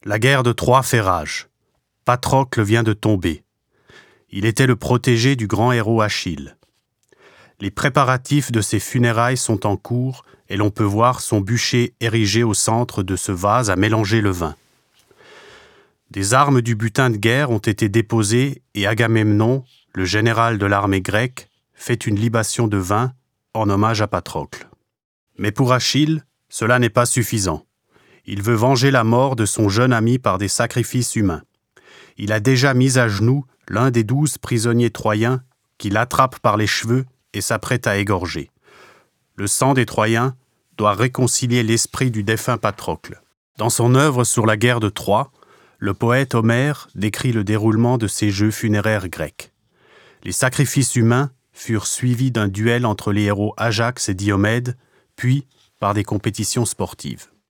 La guerre de Troie fait rage. Patrocle vient de tomber. Il était le protégé du grand héros Achille. Les préparatifs de ses funérailles sont en cours et l'on peut voir son bûcher érigé au centre de ce vase à mélanger le vin. Des armes du butin de guerre ont été déposées et Agamemnon, le général de l'armée grecque, fait une libation de vin en hommage à Patrocle. Mais pour Achille, cela n'est pas suffisant. Il veut venger la mort de son jeune ami par des sacrifices humains. Il a déjà mis à genoux l'un des 12 prisonniers troyens qu'il attrape par les cheveux et s'apprête à égorger. Le sang des Troyens doit réconcilier l'esprit du défunt Patrocle. Dans son œuvre sur la guerre de Troie, le poète Homère décrit le déroulement de ces jeux funéraires grecs. Les sacrifices humains furent suivis d'un duel entre les héros Ajax et Diomède, puis par des compétitions sportives.